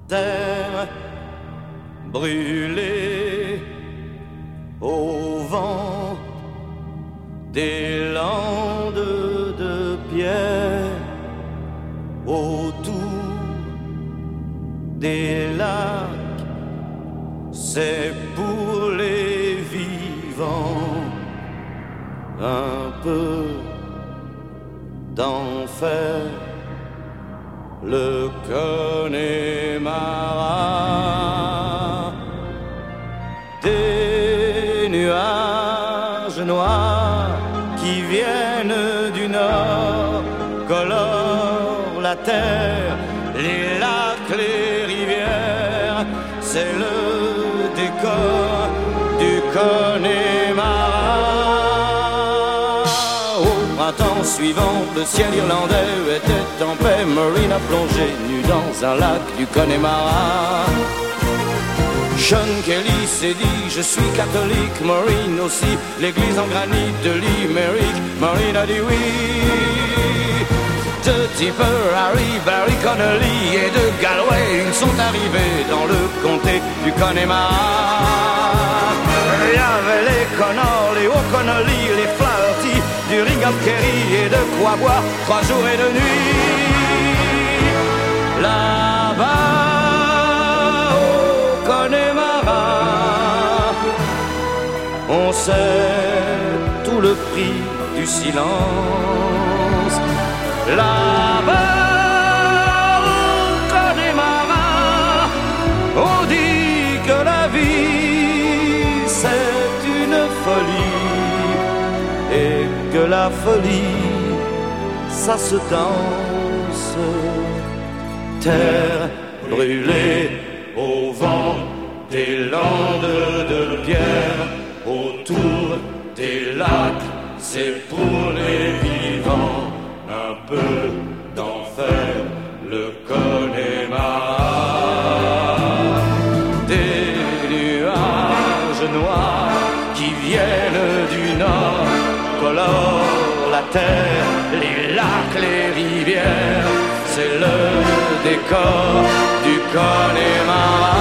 terre brûlée au vent des landes de pierre, autour des lacs, c'est pour les vivants un peu d'enfer. Le Connemara, des nuages noirs qui viennent du nord colorent la terre, les lacs, les rivières, c'est le décor du Connemara. Printemps suivant, le ciel irlandais était en paix. Maureen a plongé nue dans un lac du Connemara. Sean Kelly s'est dit, je suis catholique. Maureen aussi, l'église en granit de Limerick. Maureen a dit oui. De Tipper, Harry, Barry Connolly et de Galway, ils sont arrivés dans le comté du Connemara. Il y avait les Connors, les O'Connolly, les Flaherty, du Ringham Kerry et de quoi boire 3 jours et 2 nuits. Là-bas au Connemara, on sait tout le prix du silence. Là-bas au Connemara, on dit que la vie c'est une folie et que la folie ça se danse. Terre brûlée au vent des landes de pierre, autour des lacs, c'est pour les vivants un peu d'enfer, le Connemara. Des nuages noirs qui viennent du nord colorent la terre, les lacs, les rivières, c'est le décor du Connemara.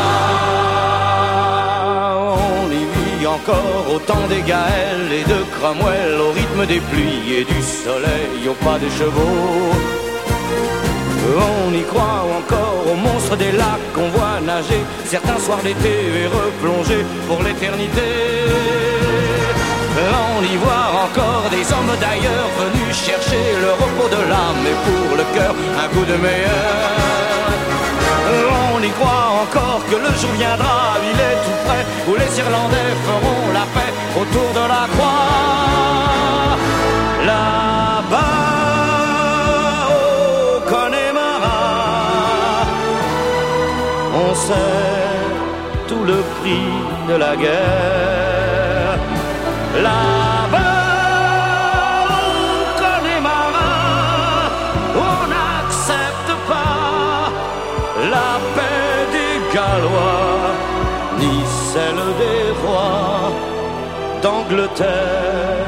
On y vit encore au temps des Gaëls et de Cromwell, au rythme des pluies et du soleil, au pas des chevaux. On y croit encore aux monstres des lacs qu'on voit nager certains soirs d'été et replonger pour l'éternité. On y voit encore des hommes d'ailleurs venus chercher le repos de l'âme et pour le cœur un goût de meilleur. On y croit encore que le jour viendra, il est tout près, où les Irlandais feront la paix autour de la croix. Là-bas au Connemara, on sait tout le prix de la guerre. Là-bas au Connemara, on n'accepte pas la paix des Gallois, ni celle des rois d'Angleterre.